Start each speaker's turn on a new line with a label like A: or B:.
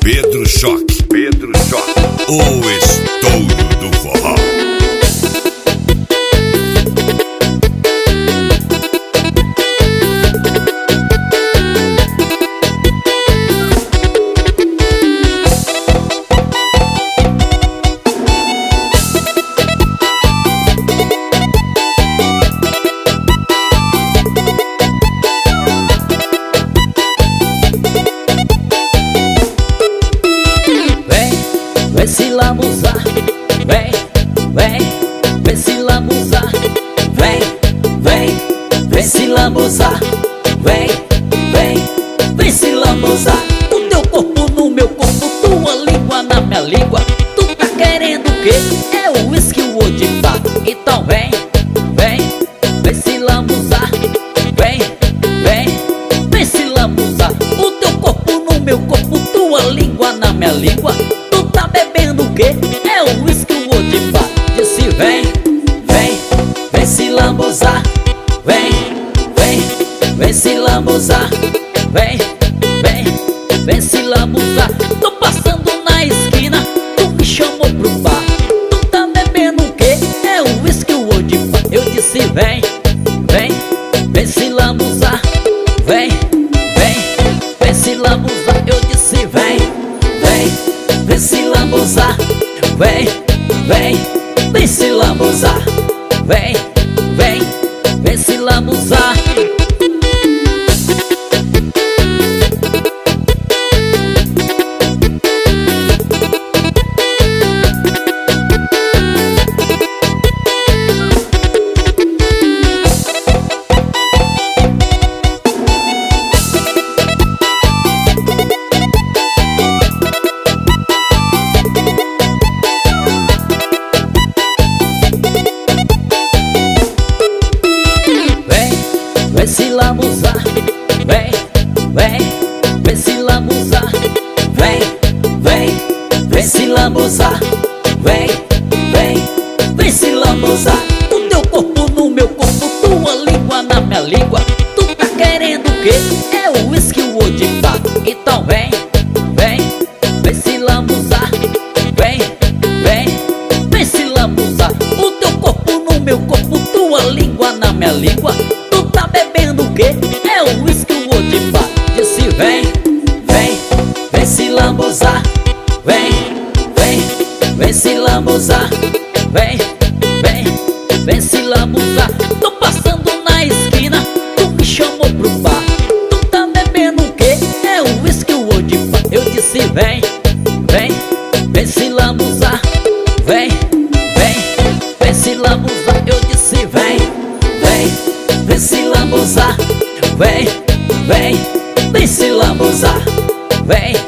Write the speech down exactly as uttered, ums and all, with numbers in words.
A: Pedro Choque, Pedro Choque, o estouro do forró.
B: Vem se lambuzar, vem, vem, vem se lambuzar, vem, vem, vem se lambuzar, vem, vem, vem se lambuzar. O teu corpo no meu corpo, tua língua na minha língua. Tu tá querendo o quê? É o uísque o odipá. Então vem, vem, vem se lambuzar, vem, vem, vem se lambuzar. O teu corpo no meu corpo, tua língua na minha língua. Tá bebendo o quê? É o uísque o odipá. Disse vem, vem, vem se lambuzar, vem, vem, vem se lambuzar, vem, vem, vem se lambuzar. Tô passando na esquina, tu me chamou pro bar. Tu tá bebendo o quê? É o uísque o odipá. Eu disse vem, vem, vem se lambuzar, vem, vem, vem se lambuzar. Eu disse vem, vem, vem se lambuzar, vem, vem, vem se lambuzar, vem, vem, vem se lambuzar. Vem se lambuzar, vem, vem, vem se lambuzar, vem, vem, vem se lambuzar, vem, vem, vem se lambuzar. O teu corpo no meu corpo, tua língua na minha língua. Tu tá querendo o quê? É o uísque o odipá. Então vem, vem, vem se lambuzar, vem, vem, vem se lambuzar. O teu corpo no meu corpo, tua língua na minha língua. Tá bebendo o quê? É o uísque o odipá. Disse vem, vem, vem se lambuzar, vem, vem, vem se lambuzar, vem, vem, vem se lambuzar. Tô passando na esquina, tu me chamou pro bar. Tu tá bebendo o quê? É o uísque o odipá. Eu disse vem, vem, vem se lambuzar, vem, vem, vem se lambuzar. Eu disse vem, vem, vem se lambuzar, vem, vem, vem se lambuzar, vem.